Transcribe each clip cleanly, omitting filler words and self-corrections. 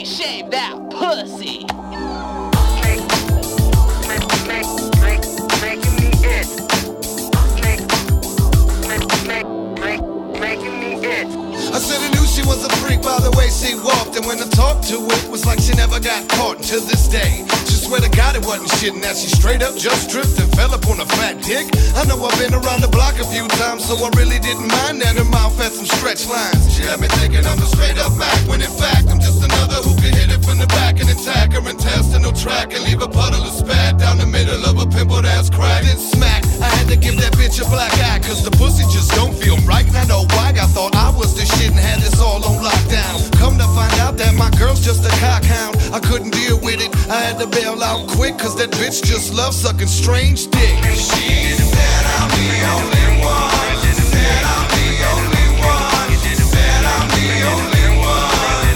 Hey, shave that pussy. Making me it. Making me it. I said I knew she was a freak by the way she walked, and when I talked to it, was like she never got caught. And to this day, she swear to God it wasn't shit, and that she straight up just tripped and fell up on a fat dick. I know I've been around the block a few times, so I really didn't mind that her mouth had some stretch lines. She had me thinking I'm a straight up Mac, when in fact I'm just another who can hit it from the back and attack her and test in no track and leave a puddle of spat down the middle of a pimpled ass crack. Then smack, I had to give that bitch a black eye, cause the pussy just don't feel right. And I know why, I thought I was the shit and had this all on lockdown. Come to find out that my girl's just a cockhound. I couldn't deal with it, I had to bail out quick, cause that bitch just loves sucking strange dick. She said I'm the only one. Said I'm the only one. Said I'm the only one.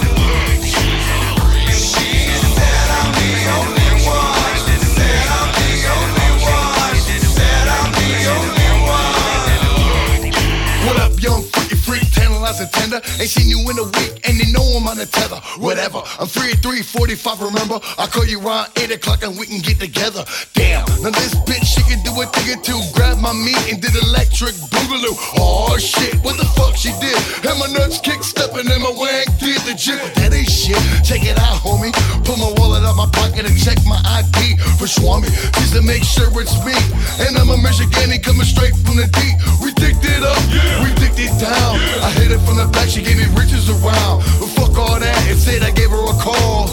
She said I'm the only one. Said I'm the only one. Said I'm the only one. What up, young freaky freak, tantalizing tender? Ain't seen you in a week, and they know I'm on the tether. Whatever, I'm free at 3:45, remember? I'll call you around 8 o'clock and we can get together. Damn, now this bitch, she can do a thing or two. Grab my meat and did electric boogaloo. Oh shit, what the fuck she did? Had my nuts kick stepping and my wang did the jig. That ain't shit, check it out, homie. Pull my wallet out my pocket and check my ID for Swami, just to make sure it's me. And I'm a Michigani coming straight from the deep. We dicked it up, we dicked it down. I hit it from the back, she gave me riches around. But fuck all that and said I gave her a call.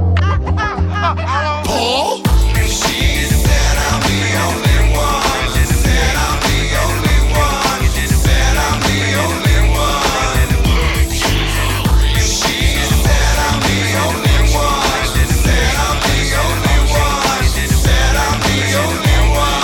Paul? She said I'm the only one. Said I'm the only one. Said I'm the only one. She said I'm the only one. Said I'm the only one. Said I'm the only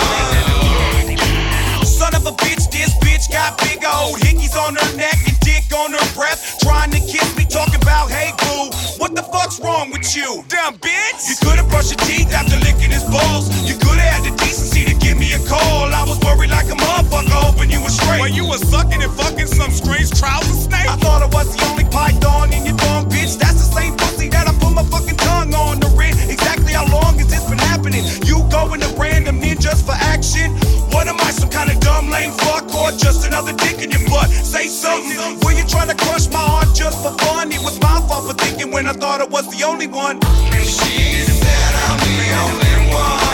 one. Son of a bitch, this bitch got big old hickeys on her neck and dick on her breath. Trying to kiss me, talking about, hey boo, what the fuck's wrong with you? Dumb bitch! You could've brushed your teeth after licking his balls. You could've had the decency to give me a call. I was worried like a motherfucker, hoping you were straight. While you was sucking and fucking some strange trouser snake. I thought I was the only python in your thong, bitch. That's the same pussy that I put my fucking tongue on the ring. Exactly how long has this been happening? You going to random ninjas for action? What am I, some kind of dumb lame fuck, or just another dick in your butt? Say something. Were you trying to crush my heart just for fun? It was my fault for thinking when I thought I was the only one. She said I'm the only one.